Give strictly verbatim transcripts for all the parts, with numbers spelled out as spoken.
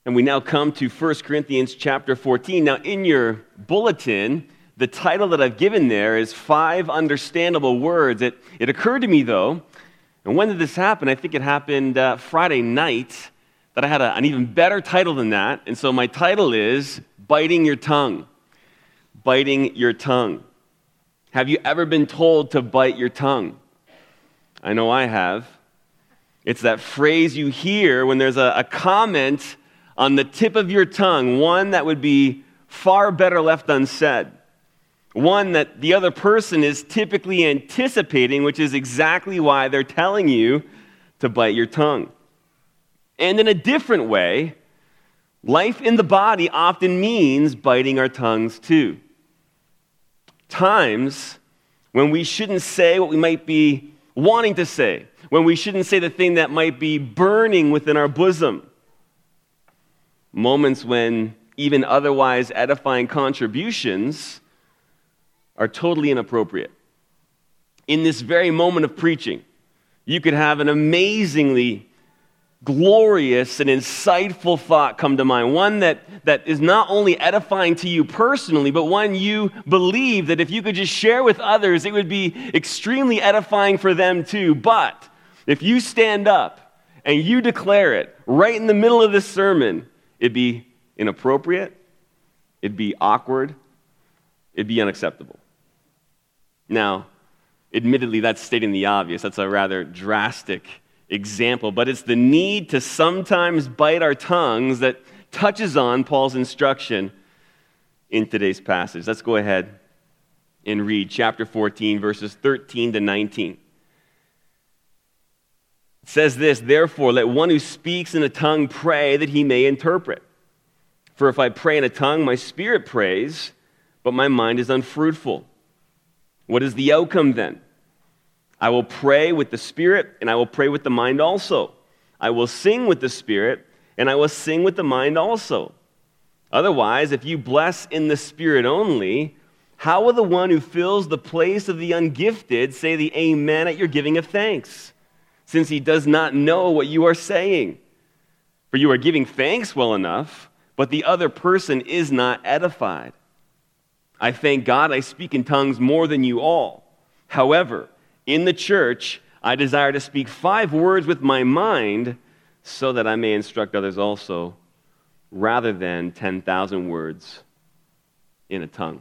And we now come to First Corinthians chapter fourteen. Now, in your bulletin, the title that I've given there is Five Understandable Words. It, it occurred to me, though, and when did this happen? I think it happened uh, Friday night, that I had a, an even better title than that. And so my title is Biting Your Tongue. Biting Your Tongue. Have you ever been told to bite your tongue? I know I have. It's that phrase you hear when there's a, a comment on the tip of your tongue, one that would be far better left unsaid. One that the other person is typically anticipating, which is exactly why they're telling you to bite your tongue. And in a different way, life in the body often means biting our tongues too. Times when we shouldn't say what we might be wanting to say, when we shouldn't say the thing that might be burning within our bosom. Moments when even otherwise edifying contributions are totally inappropriate. In this very moment of preaching, you could have an amazingly glorious and insightful thought come to mind, one that, that is not only edifying to you personally, but one you believe that if you could just share with others, it would be extremely edifying for them too. But if you stand up and you declare it right in the middle of this sermon, it'd be inappropriate, it'd be awkward, it'd be unacceptable. Now, admittedly, that's stating the obvious. That's a rather drastic example, but it's the need to sometimes bite our tongues that touches on Paul's instruction in today's passage. Let's go ahead and read chapter fourteen, verses thirteen to nineteen. It says this, "Therefore, let one who speaks in a tongue pray that he may interpret. For if I pray in a tongue, my spirit prays, but my mind is unfruitful. What is the outcome then? I will pray with the Spirit, and I will pray with the mind also. I will sing with the Spirit, and I will sing with the mind also. Otherwise, if you bless in the Spirit only, how will the one who fills the place of the ungifted say the amen at your giving of thanks, since he does not know what you are saying? For you are giving thanks well enough, but the other person is not edified. I thank God I speak in tongues more than you all. However, in the church, I desire to speak five words with my mind so that I may instruct others also, rather than ten thousand words in a tongue."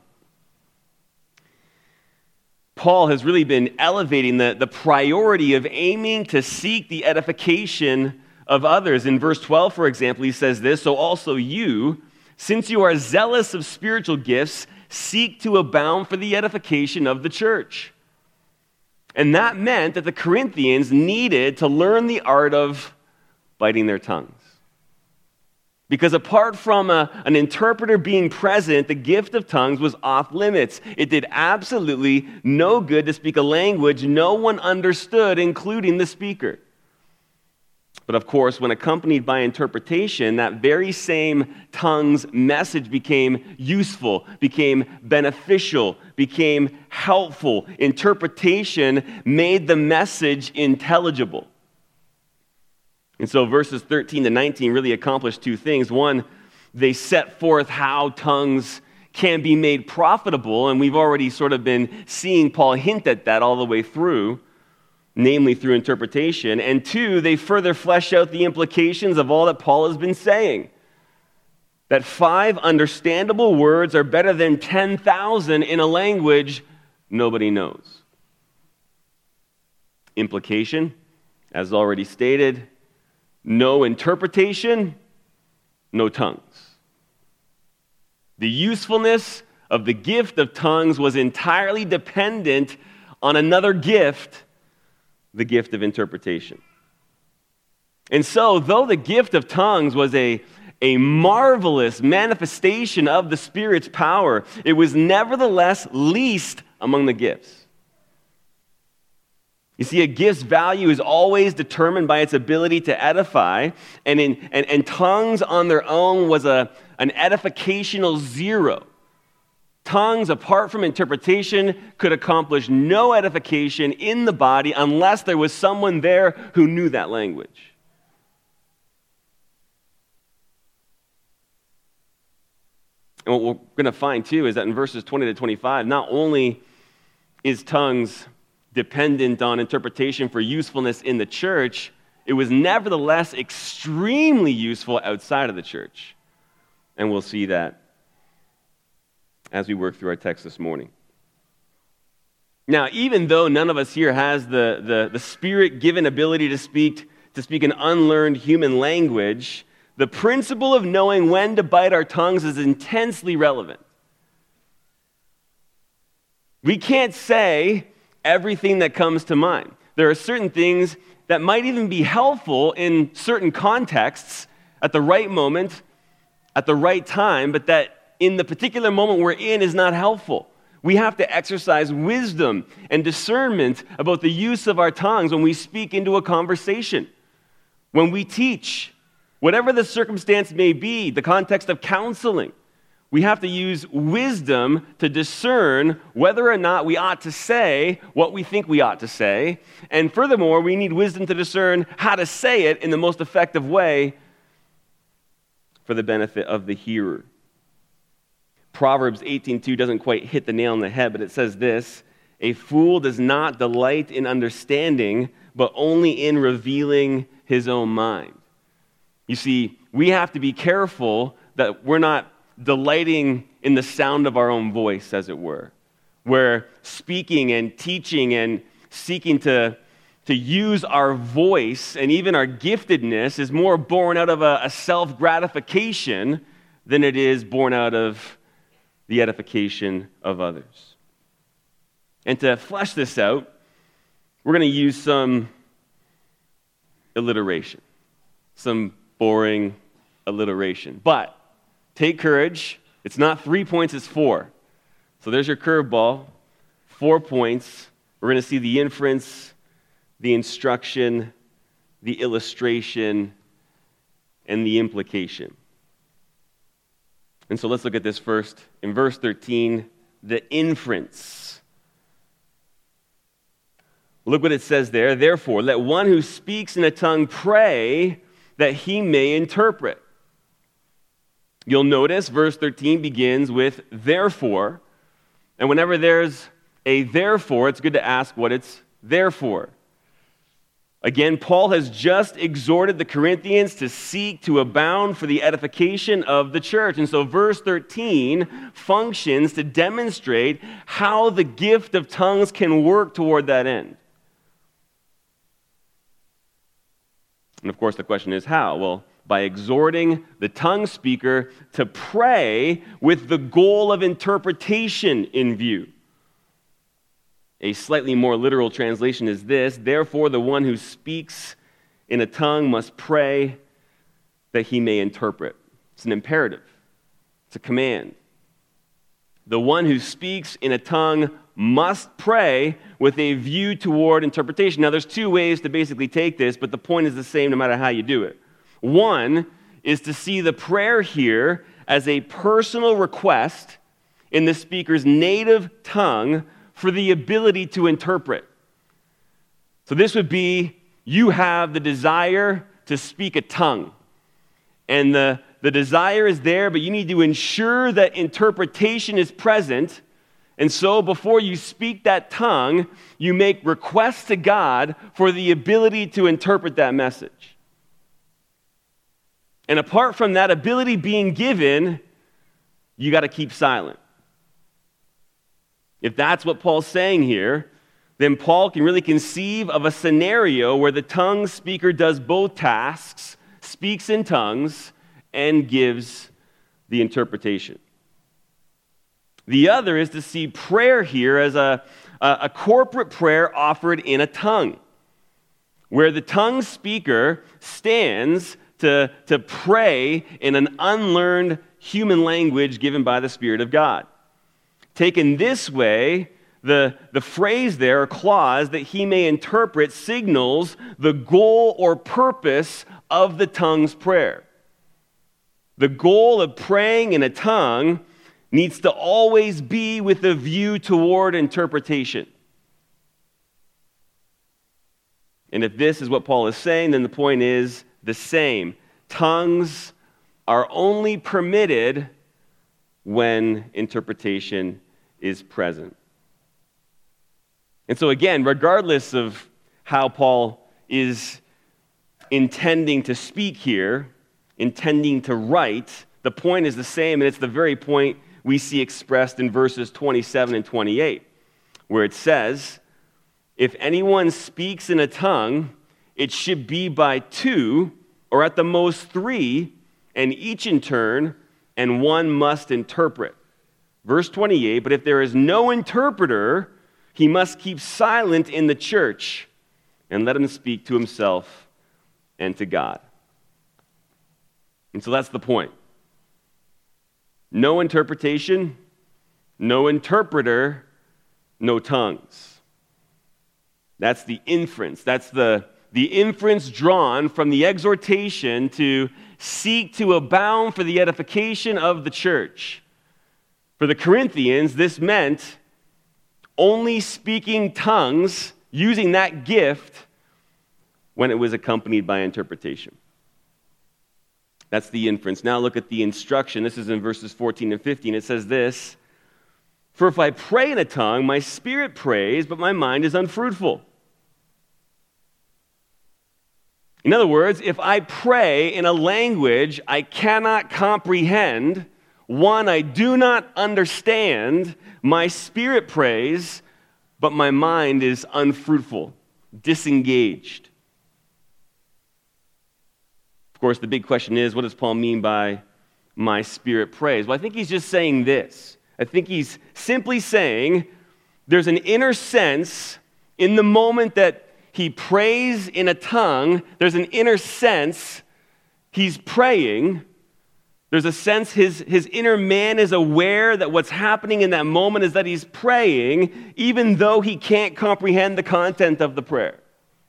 Paul has really been elevating the, the priority of aiming to seek the edification of others. In verse twelve, for example, he says this, "So also you, since you are zealous of spiritual gifts, seek to abound for the edification of the church." And that meant that the Corinthians needed to learn the art of biting their tongues. Because apart from a, an interpreter being present, the gift of tongues was off limits. It did absolutely no good to speak a language no one understood, including the speaker. But of course, when accompanied by interpretation, that very same tongue's message became useful, became beneficial, became helpful. Interpretation made the message intelligible. And so verses thirteen to nineteen really accomplish two things. One, they set forth how tongues can be made profitable, and we've already sort of been seeing Paul hint at that all the way through, namely through interpretation. And two, they further flesh out the implications of all that Paul has been saying. That five understandable words are better than ten thousand in a language nobody knows. Implication, as already stated, no interpretation, no tongues. The usefulness of the gift of tongues was entirely dependent on another gift, the gift of interpretation. And so, though the gift of tongues was a, a marvelous manifestation of the Spirit's power, it was nevertheless least among the gifts. You see, a gift's value is always determined by its ability to edify, and, in, and, and tongues on their own was a, an edificational zero. Tongues, apart from interpretation, could accomplish no edification in the body unless there was someone there who knew that language. And what we're going to find, too, is that in verses twenty to twenty-five, not only is tongues dependent on interpretation for usefulness in the church, it was nevertheless extremely useful outside of the church. And we'll see that as we work through our text this morning. Now, even though none of us here has the, the, the Spirit-given ability to speak, to speak an unlearned human language, the principle of knowing when to bite our tongues is intensely relevant. We can't say everything that comes to mind. There are certain things that might even be helpful in certain contexts at the right moment, at the right time, but that in the particular moment we're in is not helpful. We have to exercise wisdom and discernment about the use of our tongues when we speak into a conversation, when we teach, whatever the circumstance may be, the context of counseling. We have to use wisdom to discern whether or not we ought to say what we think we ought to say. And furthermore, we need wisdom to discern how to say it in the most effective way for the benefit of the hearer. Proverbs eighteen two doesn't quite hit the nail on the head, but it says this: a fool does not delight in understanding, but only in revealing his own mind. You see, we have to be careful that we're not delighting in the sound of our own voice, as it were. Where speaking and teaching and seeking to, to use our voice and even our giftedness is more born out of a, a self-gratification than it is born out of the edification of others. And to flesh this out, we're going to use some alliteration, some boring alliteration. But take courage. It's not three points, it's four. So there's your curveball. Four points. We're going to see the inference, the instruction, the illustration, and the implication. And so let's look at this first. In verse thirteen, the inference. Look what it says there. Therefore, let one who speaks in a tongue pray that he may interpret. You'll notice verse thirteen begins with therefore. And whenever there's a therefore, it's good to ask what it's there for. Again, Paul has just exhorted the Corinthians to seek to abound for the edification of the church. And so verse thirteen functions to demonstrate how the gift of tongues can work toward that end. And of course, the question is how? Well, by exhorting the tongue speaker to pray with the goal of interpretation in view. A slightly more literal translation is this: therefore, the one who speaks in a tongue must pray that he may interpret. It's an imperative. It's a command. The one who speaks in a tongue must pray with a view toward interpretation. Now, there's two ways to basically take this, but the point is the same no matter how you do it. One is to see the prayer here as a personal request in the speaker's native tongue for the ability to interpret. So this would be, you have the desire to speak a tongue. And the, the desire is there, but you need to ensure that interpretation is present. And so before you speak that tongue, you make requests to God for the ability to interpret that message. And apart from that ability being given, you got to keep silent. If that's what Paul's saying here, then Paul can really conceive of a scenario where the tongue speaker does both tasks, speaks in tongues, and gives the interpretation. The other is to see prayer here as a, a, a corporate prayer offered in a tongue, where the tongue speaker stands to, to pray in an unlearned human language given by the Spirit of God. Taken this way, the, the phrase there, or clause, that he may interpret, signals the goal or purpose of the tongue's prayer. The goal of praying in a tongue needs to always be with a view toward interpretation. And if this is what Paul is saying, then the point is the same. Tongues are only permitted when interpretation is present. And so again, regardless of how Paul is intending to speak here, intending to write, the point is the same, and it's the very point we see expressed in verses twenty-seven and twenty-eight, where it says, if anyone speaks in a tongue, it should be by two, or at the most three, and each in turn, and one must interpret. Verse twenty-eight, but if there is no interpreter, he must keep silent in the church, and let him speak to himself and to God. And so that's the point. No interpretation, no interpreter, no tongues. That's the inference. That's the, the inference drawn from the exhortation to seek to abound for the edification of the church. For the Corinthians, this meant only speaking tongues, using that gift, when it was accompanied by interpretation. That's the inference. Now look at the instruction. This is in verses fourteen and fifteen. It says this, for if I pray in a tongue, my spirit prays, but my mind is unfruitful. In other words, if I pray in a language I cannot comprehend, one I do not understand, my spirit prays, but my mind is unfruitful, disengaged. Of course, the big question is, what does Paul mean by my spirit prays? Well, I think he's just saying this. I think he's simply saying there's an inner sense in the moment that he prays in a tongue, there's an inner sense he's praying. There's a sense his, his inner man is aware that what's happening in that moment is that he's praying, even though he can't comprehend the content of the prayer.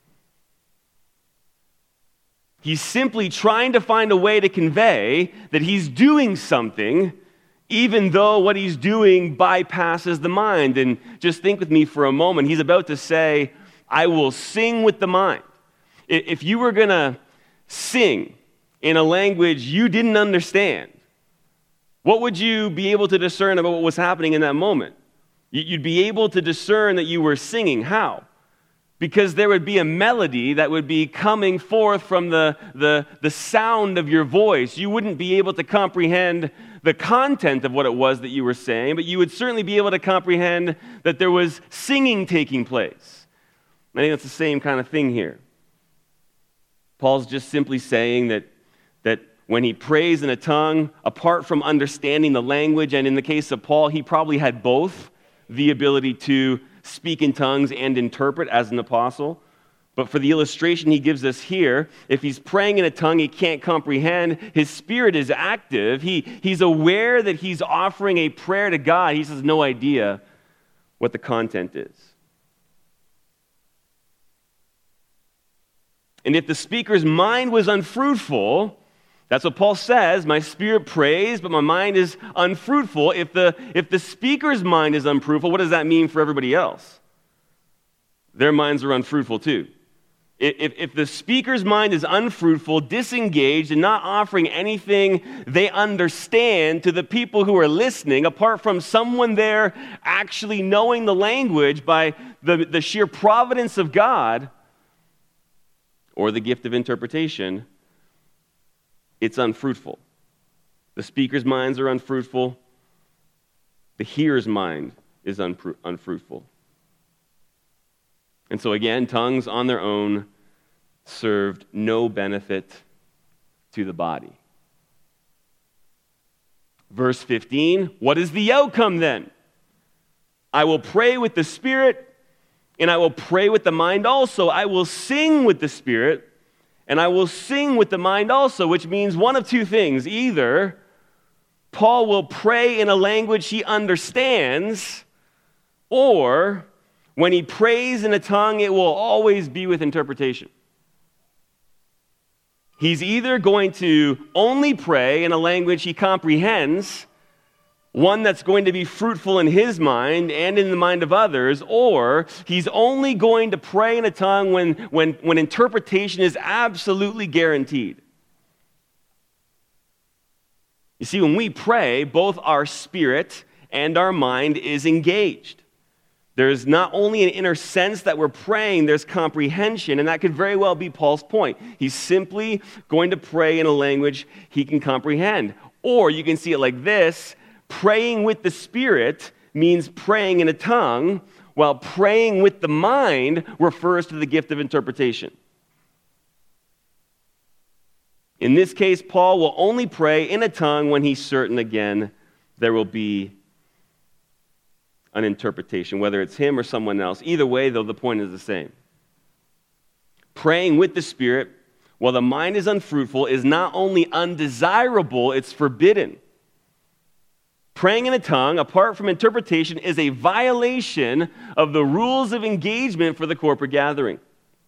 He's simply trying to find a way to convey that he's doing something, even though what he's doing bypasses the mind. And just think with me for a moment. He's about to say, I will sing with the mind. If you were going to sing in a language you didn't understand, what would you be able to discern about what was happening in that moment? You'd be able to discern that you were singing. How? Because there would be a melody that would be coming forth from the, the, the sound of your voice. You wouldn't be able to comprehend the content of what it was that you were saying, but you would certainly be able to comprehend that there was singing taking place. I think that's the same kind of thing here. Paul's just simply saying that, that when he prays in a tongue, apart from understanding the language, and in the case of Paul, he probably had both, the ability to speak in tongues and interpret as an apostle. But for the illustration he gives us here, if he's praying in a tongue he can't comprehend, his spirit is active. He, he's aware that he's offering a prayer to God. He has no idea what the content is. And if the speaker's mind was unfruitful, that's what Paul says, my spirit prays, but my mind is unfruitful. If the, if the speaker's mind is unfruitful, what does that mean for everybody else? Their minds are unfruitful too. If, if the speaker's mind is unfruitful, disengaged, and not offering anything they understand to the people who are listening, apart from someone there actually knowing the language by the, the sheer providence of God, or the gift of interpretation, it's unfruitful. The speaker's minds are unfruitful. The hearer's mind is unfru- unfruitful. And so again, tongues on their own served no benefit to the body. Verse fifteen, what is the outcome then? I will pray with the Spirit, and I will pray with the mind also. I will sing with the Spirit, and I will sing with the mind also, which means one of two things. Either Paul will pray in a language he understands, or when he prays in a tongue, it will always be with interpretation. He's either going to only pray in a language he comprehends, one that's going to be fruitful in his mind and in the mind of others, or he's only going to pray in a tongue when, when, when interpretation is absolutely guaranteed. You see, when we pray, both our spirit and our mind is engaged. There's not only an inner sense that we're praying, there's comprehension, and that could very well be Paul's point. He's simply going to pray in a language he can comprehend. Or you can see it like this: praying with the Spirit means praying in a tongue, while praying with the mind refers to the gift of interpretation. In this case, Paul will only pray in a tongue when he's certain, again, there will be an interpretation, whether it's him or someone else. Either way, though, the point is the same. Praying with the Spirit while the mind is unfruitful is not only undesirable, it's forbidden. Praying in a tongue, apart from interpretation, is a violation of the rules of engagement for the corporate gathering.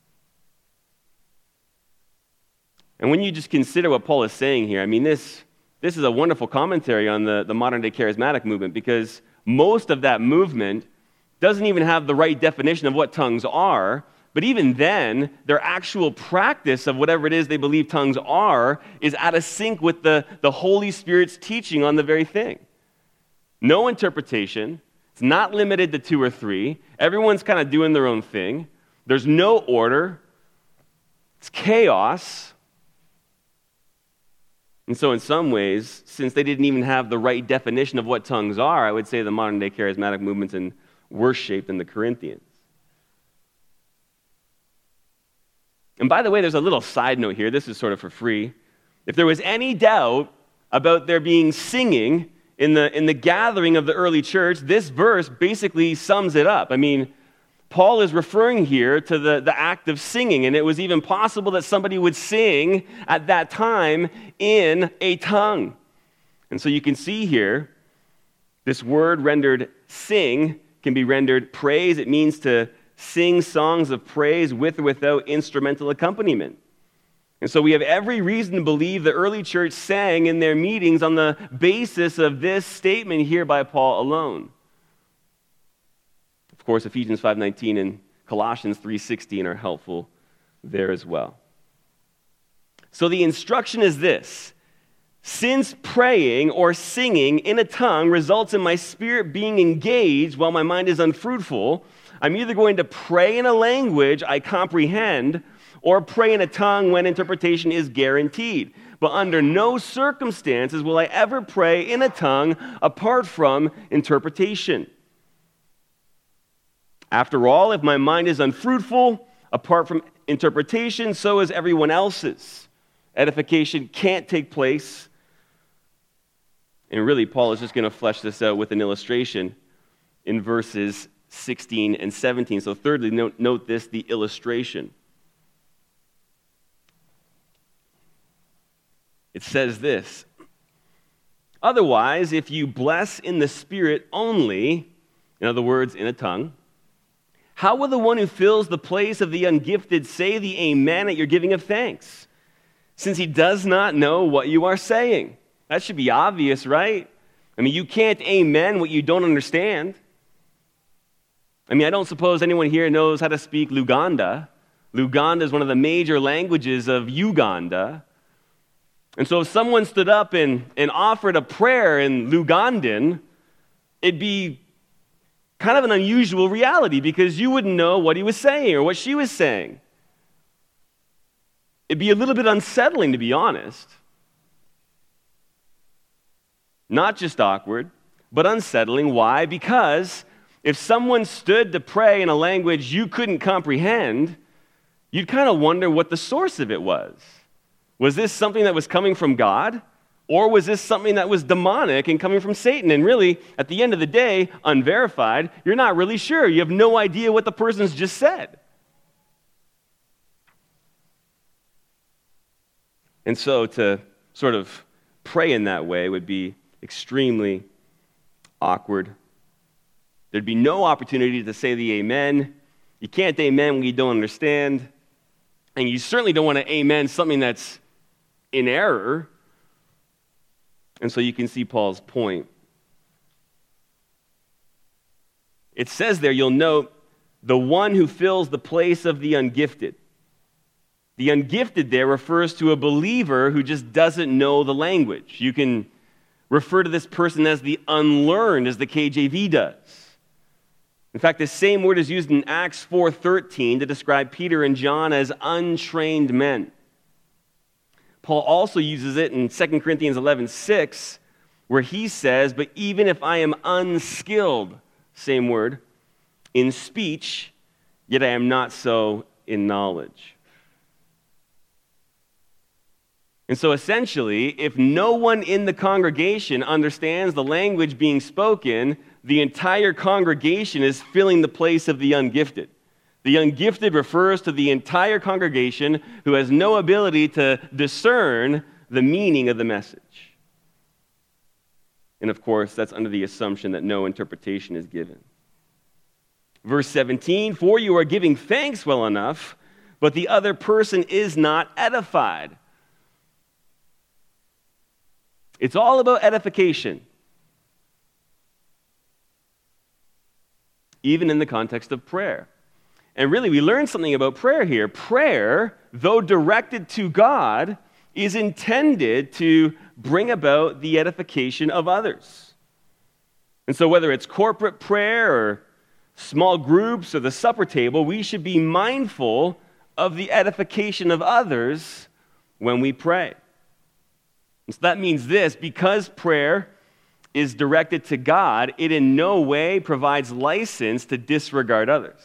And when you just consider what Paul is saying here, I mean, this, this is a wonderful commentary on the, the modern-day charismatic movement, because most of that movement doesn't even have the right definition of what tongues are, but even then, their actual practice of whatever it is they believe tongues are is out of sync with the, the Holy Spirit's teaching on the very thing. No interpretation. It's not limited to two or three. Everyone's kind of doing their own thing. There's no order. It's chaos. And so in some ways, since they didn't even have the right definition of what tongues are, I would say the modern-day charismatic movement's in worse shape than the Corinthians. And by the way, there's a little side note here. This is sort of for free. If there was any doubt about there being singing in the, in the gathering of the early church, this verse basically sums it up. I mean, Paul is referring here to the, the act of singing, and it was even possible that somebody would sing at that time in a tongue. And so you can see here, this word rendered sing can be rendered praise. It means to sing songs of praise with or without instrumental accompaniment. And so we have every reason to believe the early church sang in their meetings on the basis of this statement here by Paul alone. Of course, Ephesians five nineteen and Colossians three sixteen are helpful there as well. So the instruction is this: since praying or singing in a tongue results in my spirit being engaged while my mind is unfruitful, I'm either going to pray in a language I comprehend or pray in a tongue when interpretation is guaranteed. But under no circumstances will I ever pray in a tongue apart from interpretation. After all, if my mind is unfruitful, apart from interpretation, so is everyone else's. Edification can't take place. And really, Paul is just going to flesh this out with an illustration in verses sixteen and seventeen. So thirdly, note, note this, the illustration. It says this: otherwise, if you bless in the Spirit only, in other words, in a tongue, how will the one who fills the place of the ungifted say the amen at your giving of thanks, since he does not know what you are saying? That should be obvious, right? I mean, you can't amen what you don't understand. I mean, I don't suppose anyone here knows how to speak Luganda. Luganda is one of the major languages of Uganda. And so if someone stood up and, and offered a prayer in Lugandan, it'd be kind of an unusual reality because you wouldn't know what he was saying or what she was saying. It'd be a little bit unsettling, to be honest. Not just awkward, but unsettling. Why? Because if someone stood to pray in a language you couldn't comprehend, you'd kind of wonder what the source of it was. Was this something that was coming from God? Or was this something that was demonic and coming from Satan? And really, at the end of the day, unverified, you're not really sure. You have no idea what the person's just said. And so to sort of pray in that way would be extremely awkward. There'd be no opportunity to say the amen. You can't amen when you don't understand. And you certainly don't want to amen something that's in error. And so you can see Paul's point. It says there, you'll note, the one who fills the place of the ungifted. The ungifted there refers to a believer who just doesn't know the language. You can refer to this person as the unlearned, as the K J V does. In fact, the same word is used in Acts four thirteen to describe Peter and John as untrained men. Paul also uses it in Second Corinthians eleven six, where he says, "But even if I am unskilled," same word, "in speech, yet I am not so in knowledge." And so essentially, if no one in the congregation understands the language being spoken, the entire congregation is filling the place of the ungifted. The ungifted refers to the entire congregation who has no ability to discern the meaning of the message. And of course, that's under the assumption that no interpretation is given. Verse seventeen, "For you are giving thanks well enough, but the other person is not edified." It's all about edification, even in the context of prayer. And really, we learn something about prayer here. Prayer, though directed to God, is intended to bring about the edification of others. And so whether it's corporate prayer or small groups or the supper table, we should be mindful of the edification of others when we pray. And so that means this: because prayer is directed to God, it in no way provides license to disregard others.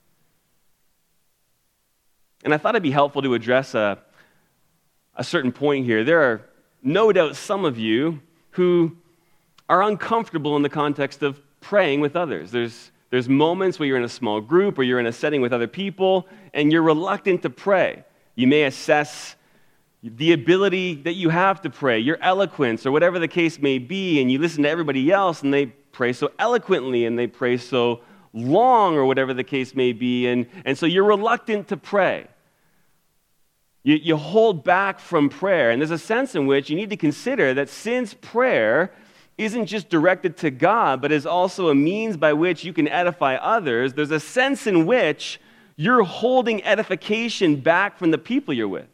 And I thought it'd be helpful to address a, a certain point here. There are no doubt some of you who are uncomfortable in the context of praying with others. There's, there's moments where you're in a small group or you're in a setting with other people and you're reluctant to pray. You may assess the ability that you have to pray, your eloquence, or whatever the case may be, and you listen to everybody else and they pray so eloquently and they pray so long, or whatever the case may be, and, and so you're reluctant to pray. You, you hold back from prayer, and there's a sense in which you need to consider that since prayer isn't just directed to God, but is also a means by which you can edify others, there's a sense in which you're holding edification back from the people you're with.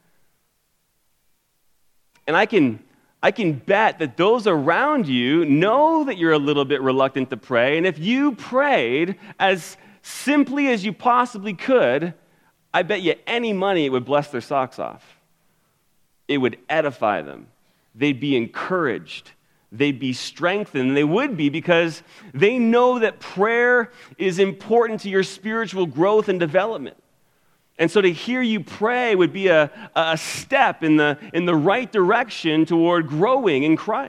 And I can, I can bet that those around you know that you're a little bit reluctant to pray. And if you prayed as simply as you possibly could, I bet you any money it would bless their socks off. It would edify them. They'd be encouraged. They'd be strengthened. And they would be, because they know that prayer is important to your spiritual growth and development. And so to hear you pray would be a, a step in the, in the right direction toward growing in Christ.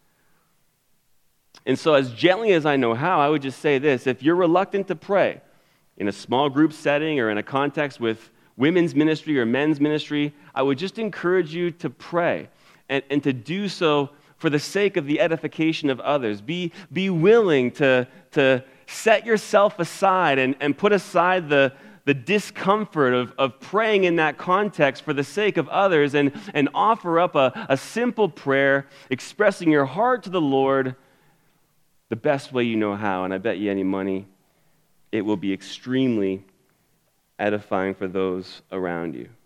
And so as gently as I know how, I would just say this: if you're reluctant to pray in a small group setting or in a context with women's ministry or men's ministry, I would just encourage you to pray and, and to do so for the sake of the edification of others. Be, be willing to, to set yourself aside and, and put aside the the discomfort of, of praying in that context for the sake of others, and, and offer up a, a simple prayer expressing your heart to the Lord the best way you know how. And I bet you any money it will be extremely edifying for those around you.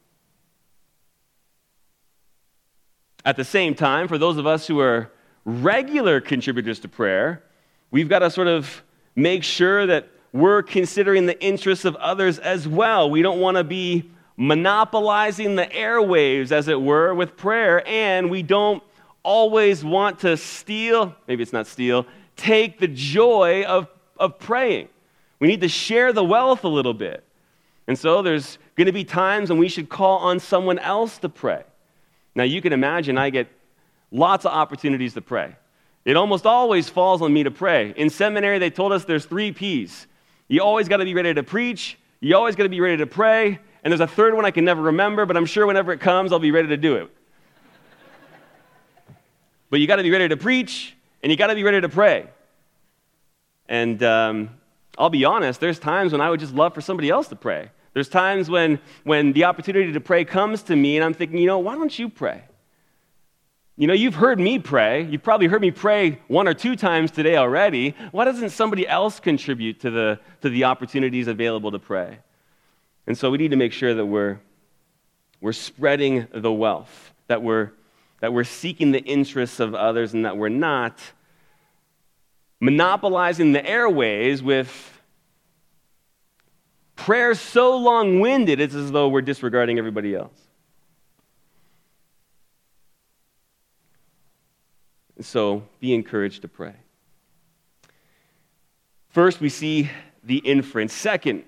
At the same time, for those of us who are regular contributors to prayer, we've got to sort of make sure that we're considering the interests of others as well. We don't want to be monopolizing the airwaves, as it were, with prayer, and we don't always want to steal, maybe it's not steal, take the joy of, of praying. We need to share the wealth a little bit. And so there's going to be times when we should call on someone else to pray. Now you can imagine I get lots of opportunities to pray. It almost always falls on me to pray. In seminary, they told us there's three P's. You always got to be ready to preach, you always got to be ready to pray, and there's a third one I can never remember, but I'm sure whenever it comes, I'll be ready to do it. But you got to be ready to preach, and you got to be ready to pray. And um, I'll be honest, there's times when I would just love for somebody else to pray. There's times when, when the opportunity to pray comes to me, and I'm thinking, you know, why don't you pray? You know, you've heard me pray. You've probably heard me pray one or two times today already. Why doesn't somebody else contribute to the, to the opportunities available to pray? And so we need to make sure that we're, we're spreading the wealth, that we're that we're seeking the interests of others and that we're not monopolizing the airways with prayers so long-winded it's as though we're disregarding everybody else. So be encouraged to pray. First, we see the inference. Second,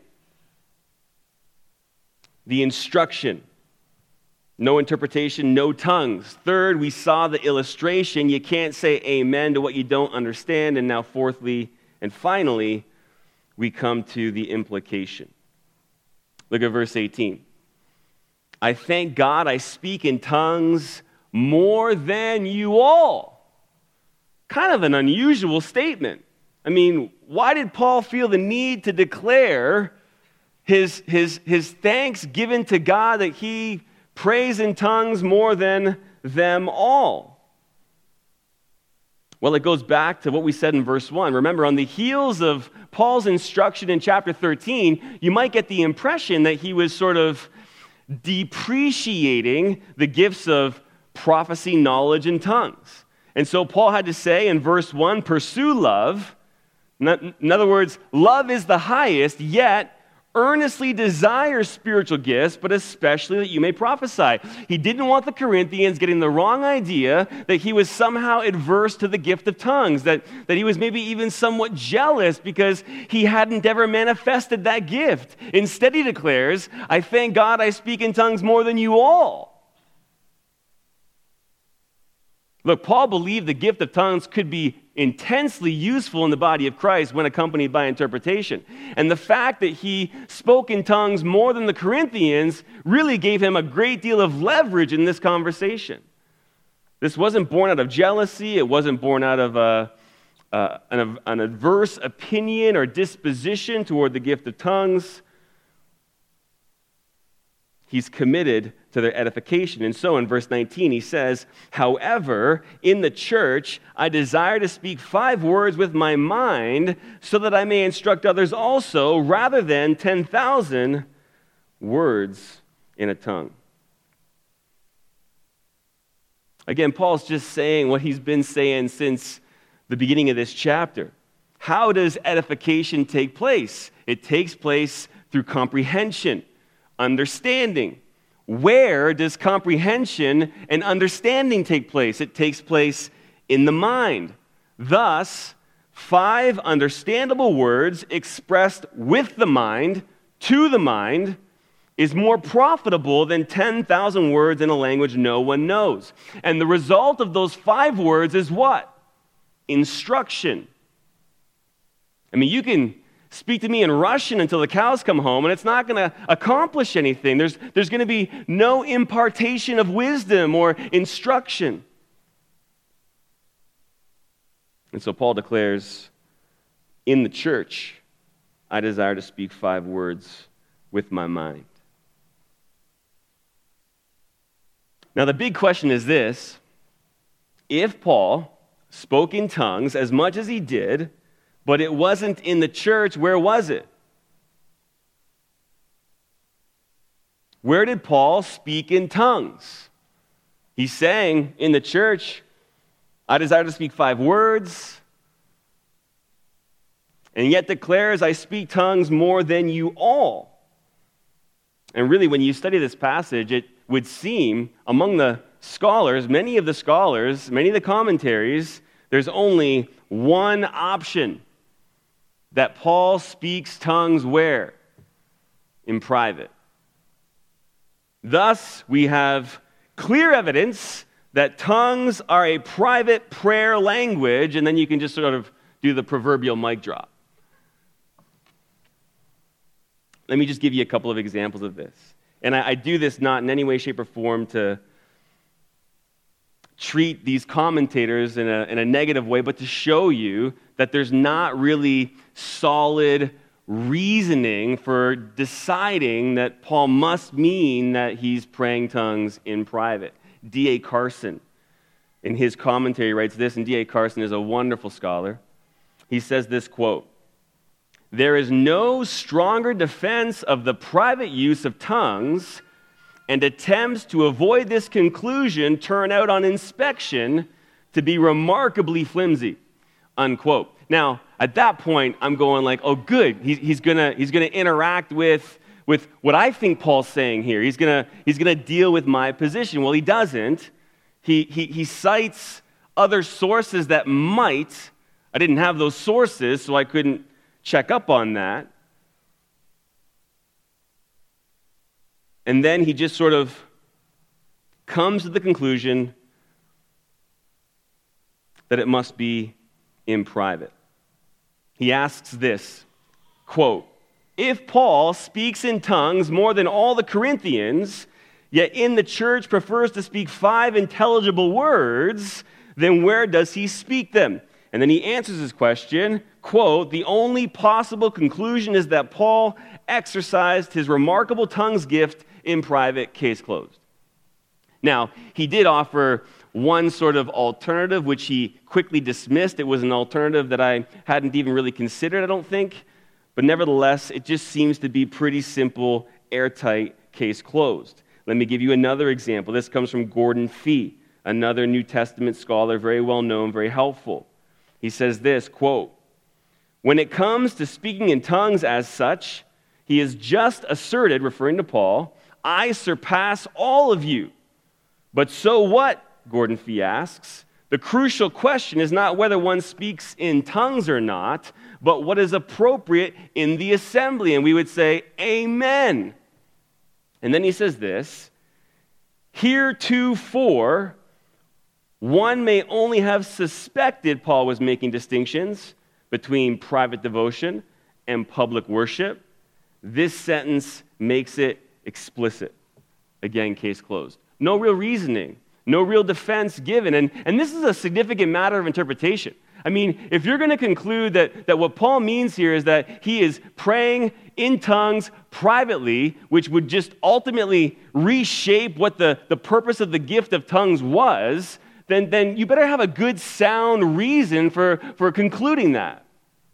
the instruction. No interpretation, no tongues. Third, we saw the illustration. You can't say amen to what you don't understand. And now fourthly and finally, we come to the implication. Look at verse eighteen. I thank God I speak in tongues more than you all. Kind of an unusual statement. I mean, why did Paul feel the need to declare his, his, his thanks given to God that he prays in tongues more than them all? Well, it goes back to what we said in verse one. Remember, on the heels of Paul's instruction in chapter thirteen, you might get the impression that he was sort of depreciating the gifts of prophecy, knowledge, and tongues. And so Paul had to say in verse one, pursue love. In other words, love is the highest, yet earnestly desire spiritual gifts, but especially that you may prophesy. He didn't want the Corinthians getting the wrong idea that he was somehow adverse to the gift of tongues, that, that he was maybe even somewhat jealous because he hadn't ever manifested that gift. Instead, he declares, I thank God I speak in tongues more than you all. Look, Paul believed the gift of tongues could be intensely useful in the body of Christ when accompanied by interpretation. And the fact that he spoke in tongues more than the Corinthians really gave him a great deal of leverage in this conversation. This wasn't born out of jealousy. It wasn't born out of a, uh, an, an adverse opinion or disposition toward the gift of tongues. He's committed to their edification. And so in verse nineteen, he says, however, in the church, I desire to speak five words with my mind so that I may instruct others also, rather than ten thousand words in a tongue. Again, Paul's just saying what he's been saying since the beginning of this chapter. How does edification take place? It takes place through comprehension, understanding. Where does comprehension and understanding take place? It takes place in the mind. Thus, five understandable words expressed with the mind, to the mind, is more profitable than ten thousand words in a language no one knows. And the result of those five words is what? Instruction. I mean, you can speak to me in Russian until the cows come home, and it's not going to accomplish anything. There's, there's going to be no impartation of wisdom or instruction. And so Paul declares, in the church, I desire to speak five words with my mind. Now, the big question is this. If Paul spoke in tongues as much as he did, but it wasn't in the church, where was it? Where did Paul speak in tongues? He's saying in the church, I desire to speak five words, and yet declares, I speak tongues more than you all. And really, when you study this passage, it would seem among the scholars, many of the scholars, many of the commentaries, there's only one option. That Paul speaks tongues where? In private. Thus, we have clear evidence that tongues are a private prayer language, and then you can just sort of do the proverbial mic drop. Let me just give you a couple of examples of this. And I, I do this not in any way, shape, or form to treat these commentators in a, in a negative way, but to show you that there's not really solid reasoning for deciding that Paul must mean that he's praying tongues in private. D A Carson, in his commentary, writes this, and D A Carson is a wonderful scholar. He says this, quote, there is no stronger defense of the private use of tongues and attempts to avoid this conclusion turn out on inspection to be remarkably flimsy, unquote. Now, at that point, I'm going like, oh, good. He's, he's gonna he's gonna interact with, with what I think Paul's saying here. He's gonna he's gonna deal with my position. Well, he doesn't. He he he cites other sources that might. I didn't have those sources, so I couldn't check up on that. And then he just sort of comes to the conclusion that it must be in private. He asks this, quote, if Paul speaks in tongues more than all the Corinthians, yet in the church prefers to speak five intelligible words, then where does he speak them? And then he answers his question, quote, the only possible conclusion is that Paul exercised his remarkable tongues gift in private, case closed. Now, he did offer one sort of alternative, which he quickly dismissed. It was an alternative that I hadn't even really considered, I don't think. But nevertheless, it just seems to be pretty simple, airtight, case closed. Let me give you another example. This comes from Gordon Fee, another New Testament scholar, very well known, very helpful. He says this, quote, when it comes to speaking in tongues as such, he has just asserted, referring to Paul, I surpass all of you. But so what, Gordon Fee asks? The crucial question is not whether one speaks in tongues or not, but what is appropriate in the assembly. And we would say, amen. And then he says this, heretofore, one may only have suspected Paul was making distinctions between private devotion and public worship. This sentence makes it explicit. Again, case closed. No real reasoning, no real defense given. And, and this is a significant matter of interpretation. I mean, if you're going to conclude that, that what Paul means here is that he is praying in tongues privately, which would just ultimately reshape what the, the purpose of the gift of tongues was, then, then you better have a good, sound reason for, for concluding that.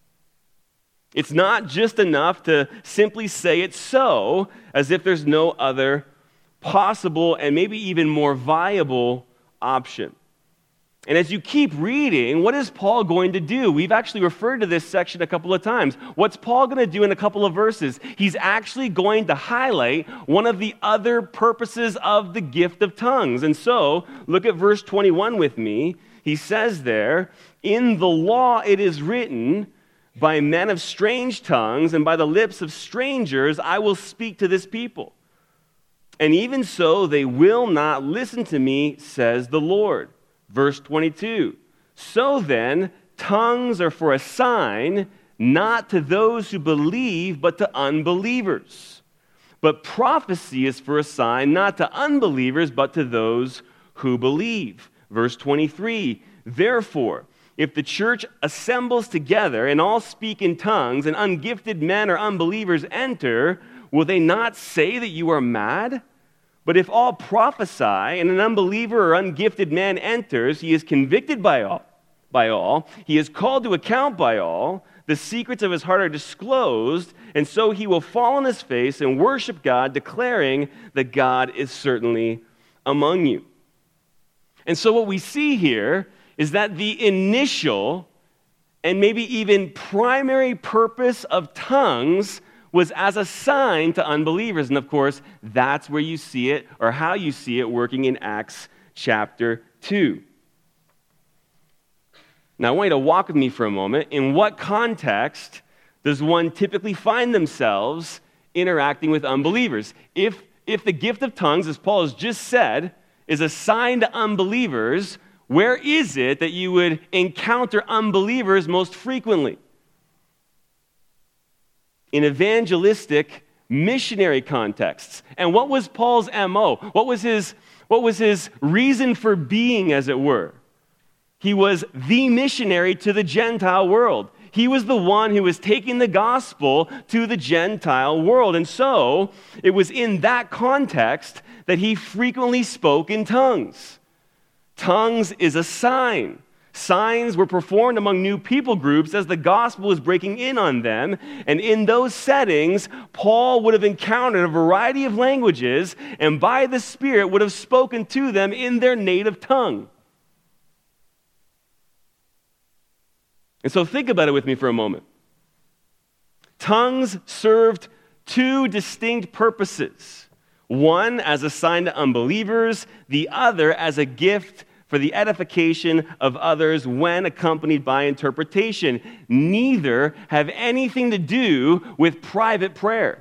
It's not just enough to simply say it's so, as if there's no other possible and maybe even more viable option. And as you keep reading, what is Paul going to do? We've actually referred to this section a couple of times. What's Paul going to do in a couple of verses? He's actually going to highlight one of the other purposes of the gift of tongues. And so, look at verse twenty-one with me. He says there, in the law it is written, by men of strange tongues and by the lips of strangers I will speak to this people. And even so they will not listen to me, says the Lord. Verse twenty-two, so then, tongues are for a sign, not to those who believe, but to unbelievers. But prophecy is for a sign, not to unbelievers, but to those who believe. Verse twenty-three, therefore, if the church assembles together and all speak in tongues, and ungifted men or unbelievers enter, will they not say that you are mad? But if all prophesy, and an unbeliever or ungifted man enters, he is convicted by all, by all, he is called to account by all, the secrets of his heart are disclosed, and so he will fall on his face and worship God, declaring that God is certainly among you. And so what we see here is that the initial and maybe even primary purpose of tongues was as a sign to unbelievers. And of course, that's where you see it, or how you see it working in Acts chapter two. Now, I want you to walk with me for a moment. In what context does one typically find themselves interacting with unbelievers? If, if the gift of tongues, as Paul has just said, is a sign to unbelievers, where is it that you would encounter unbelievers most frequently? In evangelistic, missionary contexts. And what was Paul's M O? What was his, what was his reason for being, as it were? He was the missionary to the Gentile world. He was the one who was taking the gospel to the Gentile world. And so, it was in that context that he frequently spoke in tongues. Tongues is a sign. Signs were performed among new people groups as the gospel was breaking in on them. And in those settings, Paul would have encountered a variety of languages and by the Spirit would have spoken to them in their native tongue. And so think about it with me for a moment. Tongues served two distinct purposes. One as a sign to unbelievers, the other as a gift for the edification of others when accompanied by interpretation. Neither have anything to do with private prayer.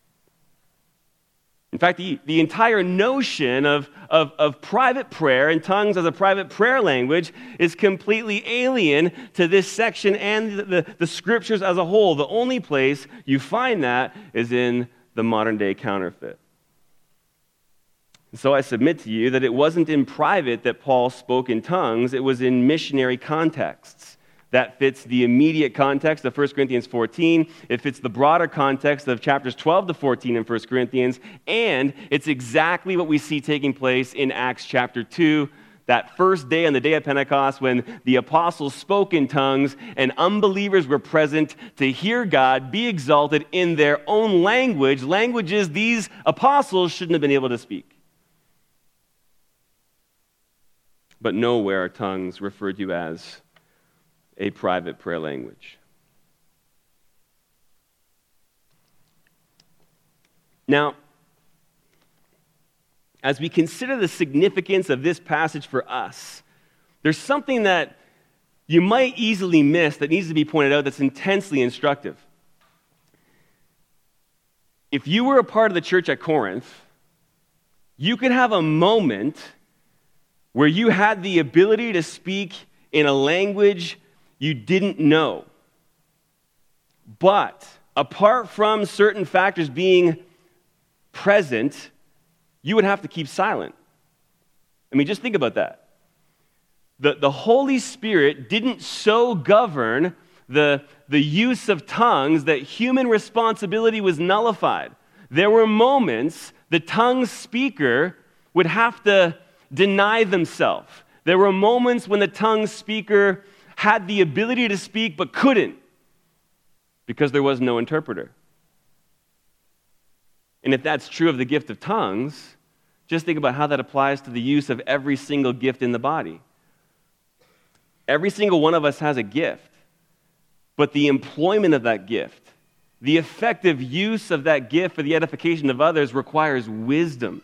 In fact, the, the entire notion of, of, of private prayer and tongues as a private prayer language is completely alien to this section and the, the, the scriptures as a whole. The only place you find that is in the modern day counterfeit. So I submit to you that it wasn't in private that Paul spoke in tongues, it was in missionary contexts. That fits the immediate context of First Corinthians fourteen, it fits the broader context of chapters twelve to fourteen in First Corinthians, and it's exactly what we see taking place in Acts chapter two, that first day on the day of Pentecost when the apostles spoke in tongues and unbelievers were present to hear God be exalted in their own language, languages these apostles shouldn't have been able to speak. But nowhere are tongues referred to as a private prayer language. Now, as we consider the significance of this passage for us, there's something that you might easily miss that needs to be pointed out that's intensely instructive. If you were a part of the church at Corinth, you could have a moment where you had the ability to speak in a language you didn't know. But apart from certain factors being present, you would have to keep silent. I mean, just think about that. The, the Holy Spirit didn't so govern the, the use of tongues that human responsibility was nullified. There were moments the tongue speaker would have to deny themselves. There were moments when the tongue speaker had the ability to speak but couldn't because there was no interpreter. And if that's true of the gift of tongues, just think about how that applies to the use of every single gift in the body. Every single one of us has a gift, but the employment of that gift, the effective use of that gift for the edification of others requires wisdom.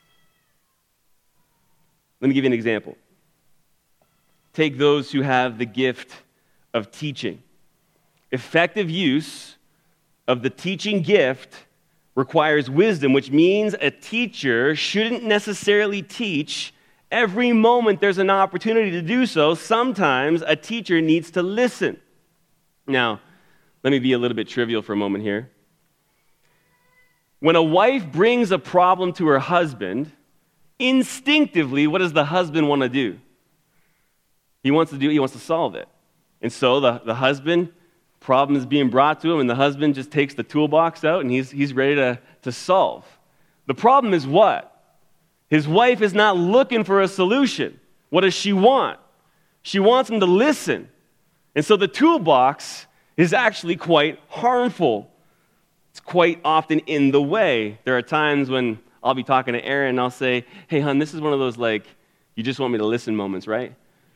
Let me give you an example. Take those who have the gift of teaching. Effective use of the teaching gift requires wisdom, which means a teacher shouldn't necessarily teach every moment there's an opportunity to do so. Sometimes a teacher needs to listen. Now, let me be a little bit trivial for a moment here. When a wife brings a problem to her husband, instinctively, what does the husband want to do? He wants to do, he wants to solve it. And so the, the husband, problem is being brought to him, and the husband just takes the toolbox out and he's, he's ready to, to solve. The problem is what? His wife is not looking for a solution. What does she want? She wants him to listen. And so the toolbox is actually quite harmful. It's quite often in the way. There are times when I'll be talking to Erin and I'll say, hey, hon, this is one of those, like, you just want me to listen moments, right?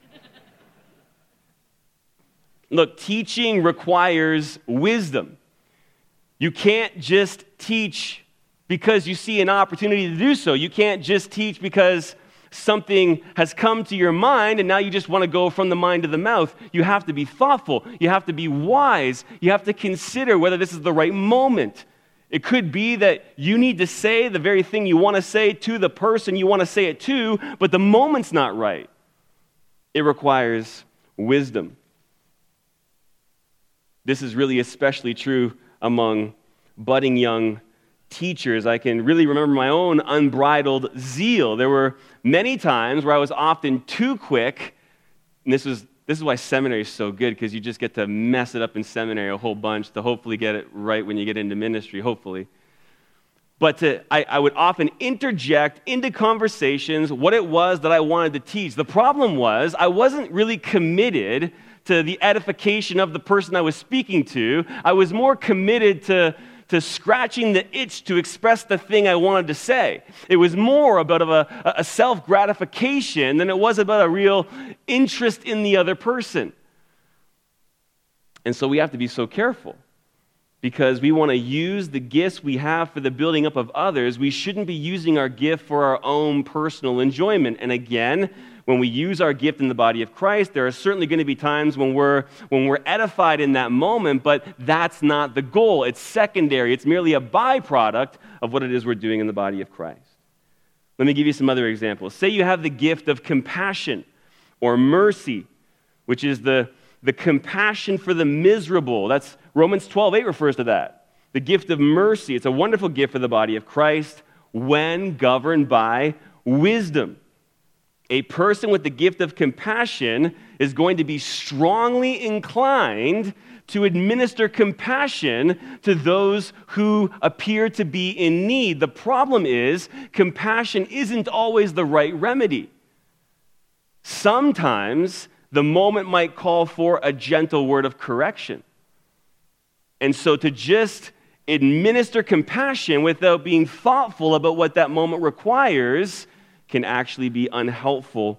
Look, teaching requires wisdom. You can't just teach because you see an opportunity to do so. You can't just teach because something has come to your mind and now you just want to go from the mind to the mouth. You have to be thoughtful. You have to be wise. You have to consider whether this is the right moment. It could be that you need to say the very thing you want to say to the person you want to say it to, but the moment's not right. It requires wisdom. This is really especially true among budding young teachers. I can really remember my own unbridled zeal. There were many times where I was often too quick, and this was this is why seminary is so good, because you just get to mess it up in seminary a whole bunch to hopefully get it right when you get into ministry, hopefully. but to, I, I would often interject into conversations what it was that I wanted to teach. The problem was I wasn't really committed to the edification of the person I was speaking to. I was more committed to, to scratching the itch to express the thing I wanted to say. It was more about of a, a self-gratification than it was about a real interest in the other person. And so we have to be so careful, because we want to use the gifts we have for the building up of others. We shouldn't be using our gift for our own personal enjoyment. And again, when we use our gift in the body of Christ, there are certainly going to be times when we're when we're edified in that moment, but that's not the goal. It's secondary. It's merely a byproduct of what it is we're doing in the body of Christ. Let me give you some other examples. Say you have the gift of compassion or mercy, which is the, the compassion for the miserable. That's Romans twelve eight refers to that. The gift of mercy. It's a wonderful gift for the body of Christ when governed by wisdom. A person with the gift of compassion is going to be strongly inclined to administer compassion to those who appear to be in need. The problem is, compassion isn't always the right remedy. Sometimes the moment might call for a gentle word of correction. And so to just administer compassion without being thoughtful about what that moment requires can actually be unhelpful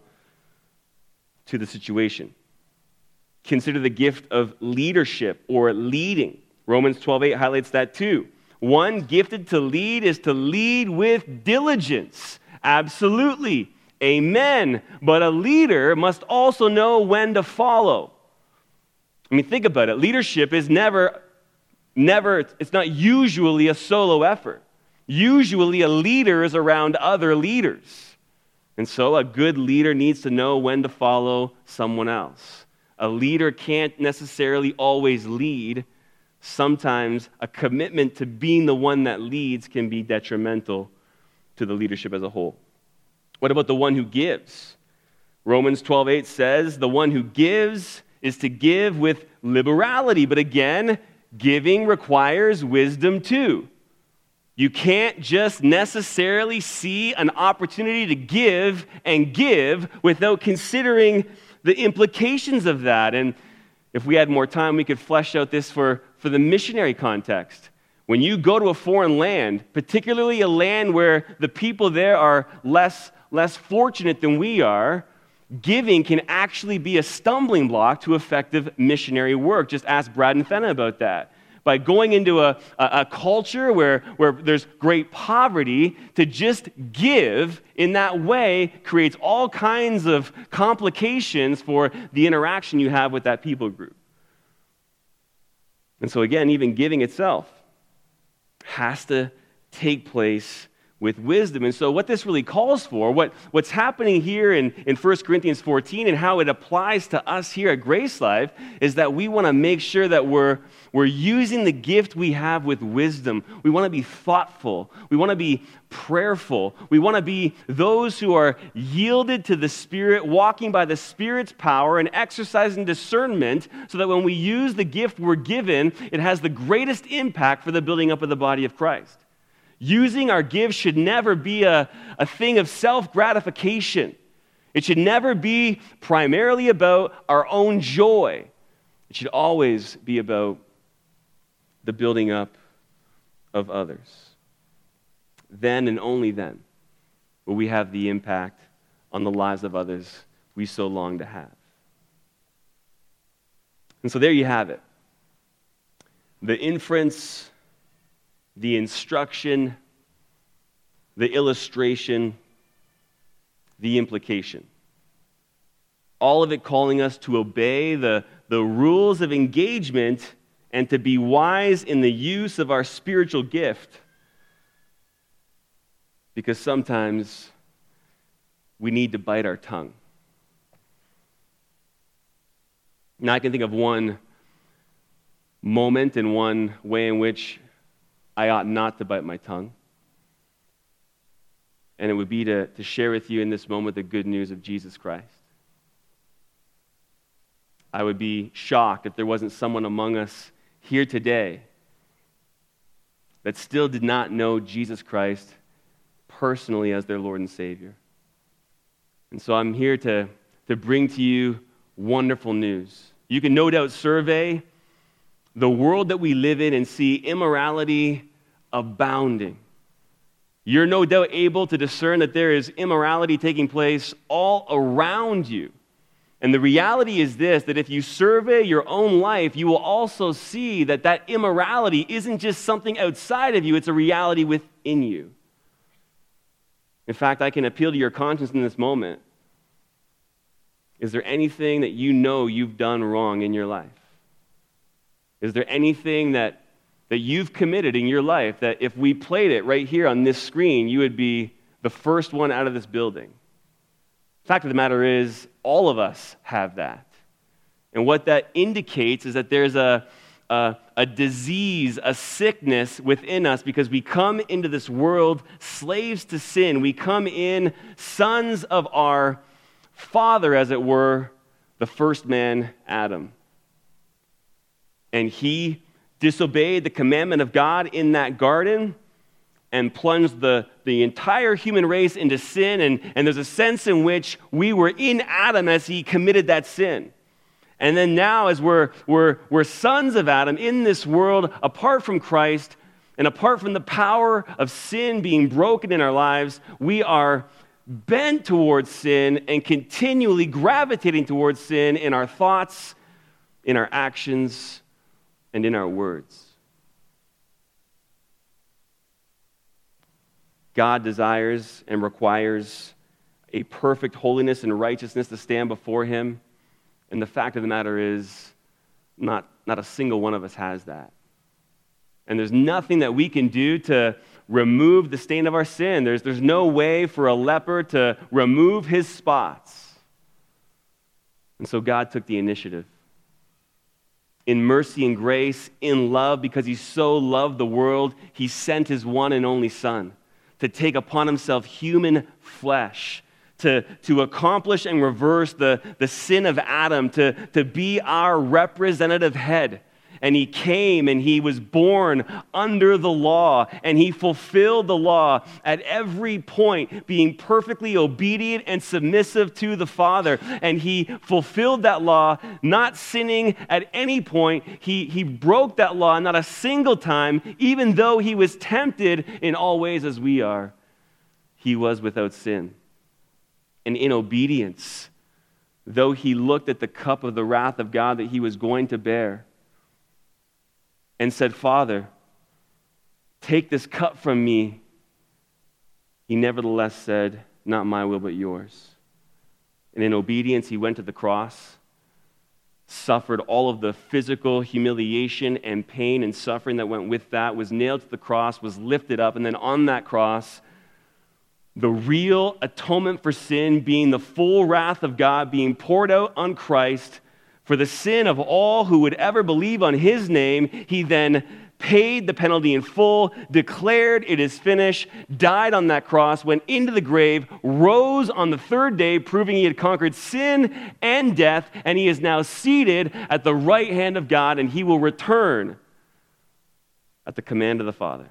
to the situation. Consider the gift of leadership or leading. Romans twelve eight highlights that too. One gifted to lead is to lead with diligence. Absolutely. Amen. But a leader must also know when to follow. I mean, think about it. Leadership is never, never, it's not usually a solo effort. Usually a leader is around other leaders. And so a good leader needs to know when to follow someone else. A leader can't necessarily always lead. Sometimes a commitment to being the one that leads can be detrimental to the leadership as a whole. What about the one who gives? Romans twelve eight says the one who gives is to give with liberality. But again, giving requires wisdom too. You can't just necessarily see an opportunity to give and give without considering the implications of that. And if we had more time, we could flesh out this for, for the missionary context. When you go to a foreign land, particularly a land where the people there are less, less fortunate than we are, giving can actually be a stumbling block to effective missionary work. Just ask Brad and Fenna about that. By going into a, a, a culture where, where there's great poverty, to just give in that way creates all kinds of complications for the interaction you have with that people group. And so again, even giving itself has to take place with wisdom. And so what this really calls for, what, what's happening here in, in First Corinthians fourteen and how it applies to us here at Grace Life is that we want to make sure that we're, we're using the gift we have with wisdom. We want to be thoughtful. We want to be prayerful. We want to be those who are yielded to the Spirit, walking by the Spirit's power and exercising discernment so that when we use the gift we're given, it has the greatest impact for the building up of the body of Christ. Using our gifts should never be a, a thing of self-gratification. It should never be primarily about our own joy. It should always be about the building up of others. Then and only then will we have the impact on the lives of others we so long to have. And so there you have it. The inference, the instruction, the illustration, the implication. All of it calling us to obey the, the rules of engagement and to be wise in the use of our spiritual gift. Because sometimes we need to bite our tongue. Now I can think of one moment and one way in which I ought not to bite my tongue. And it would be to, to share with you in this moment the good news of Jesus Christ. I would be shocked if there wasn't someone among us here today that still did not know Jesus Christ personally as their Lord and Savior. And so I'm here to, to bring to you wonderful news. You can no doubt survey the world that we live in and see immorality abounding. You're no doubt able to discern that there is immorality taking place all around you. And the reality is this, that if you survey your own life, you will also see that that immorality isn't just something outside of you, it's a reality within you. In fact, I can appeal to your conscience in this moment. Is there anything that you know you've done wrong in your life? Is there anything that, that you've committed in your life that if we played it right here on this screen, you would be the first one out of this building? The fact of the matter is, all of us have that. And what that indicates is that there's a, a, a disease, a sickness within us because we come into this world slaves to sin. We come in sons of our father, as it were, the first man, Adam. And he disobeyed the commandment of God in that garden and plunged the, the entire human race into sin. And, and there's a sense in which we were in Adam as he committed that sin. And then now, as we're, we're, we're sons of Adam in this world, apart from Christ, and apart from the power of sin being broken in our lives, we are bent towards sin and continually gravitating towards sin in our thoughts, in our actions, and in our words. God desires and requires a perfect holiness and righteousness to stand before him. And the fact of the matter is, not, not a single one of us has that. And there's nothing that we can do to remove the stain of our sin. There's, there's no way for a leper to remove his spots. And so God took the initiative. In mercy and grace, in love, because he so loved the world, he sent his one and only Son to take upon himself human flesh, to, to accomplish and reverse the, the sin of Adam, to, to be our representative head. And he came and he was born under the law, and he fulfilled the law at every point, being perfectly obedient and submissive to the Father. And he fulfilled that law, not sinning at any point. He, he broke that law not a single time, even though he was tempted in all ways as we are. He was without sin. And in obedience, though he looked at the cup of the wrath of God that he was going to bear, and said, Father, take this cup from me, he nevertheless said, not my will but yours. And in obedience, he went to the cross, suffered all of the physical humiliation and pain and suffering that went with that, was nailed to the cross, was lifted up, and then on that cross, the real atonement for sin being the full wrath of God being poured out on Christ, for the sin of all who would ever believe on his name, he then paid the penalty in full, declared it is finished, died on that cross, went into the grave, rose on the third day, proving he had conquered sin and death, and he is now seated at the right hand of God, and he will return at the command of the Father.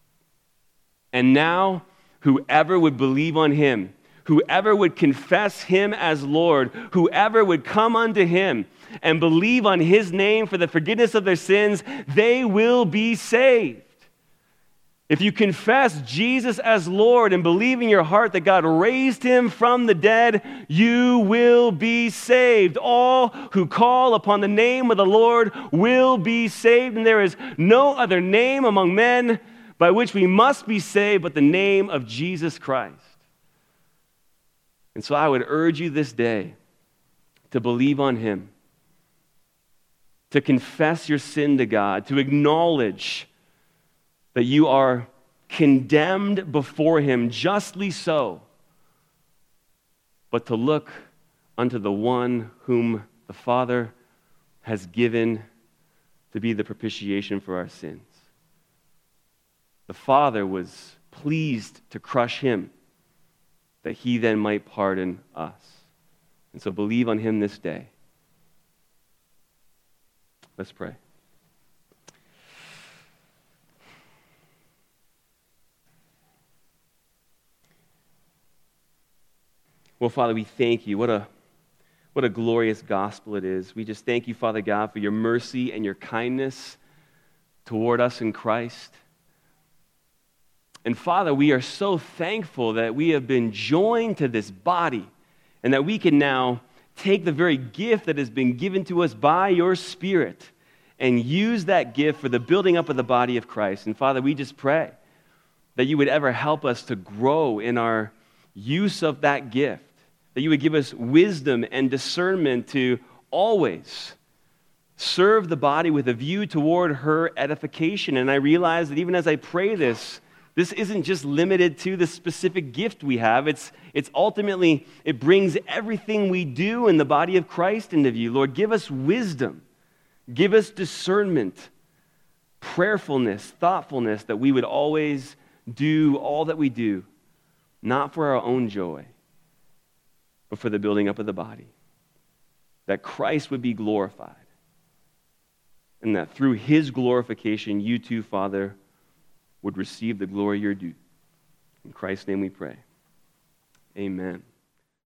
And now, whoever would believe on him, whoever would confess him as Lord, whoever would come unto him and believe on his name for the forgiveness of their sins, they will be saved. If you confess Jesus as Lord and believe in your heart that God raised him from the dead, you will be saved. All who call upon the name of the Lord will be saved, and there is no other name among men by which we must be saved but the name of Jesus Christ. And so I would urge you this day to believe on him, to confess your sin to God, to acknowledge that you are condemned before him, justly so, but to look unto the one whom the Father has given to be the propitiation for our sins. The Father was pleased to crush him, that he then might pardon us. And so believe on him this day. Let's pray. Well, Father, we thank you. What a, what a glorious gospel it is. We just thank you, Father God, for your mercy and your kindness toward us in Christ. And Father, we are so thankful that we have been joined to this body and that we can now take the very gift that has been given to us by your Spirit and use that gift for the building up of the body of Christ. And Father, we just pray that you would ever help us to grow in our use of that gift, that you would give us wisdom and discernment to always serve the body with a view toward her edification. And I realize that even as I pray this, this isn't just limited to the specific gift we have. It's, it's ultimately, it brings everything we do in the body of Christ into view. Lord, give us wisdom. Give us discernment, prayerfulness, thoughtfulness, that we would always do all that we do, not for our own joy, but for the building up of the body. That Christ would be glorified. And that through his glorification, you too, Father, would receive the glory you're due. In Christ's name we pray. Amen.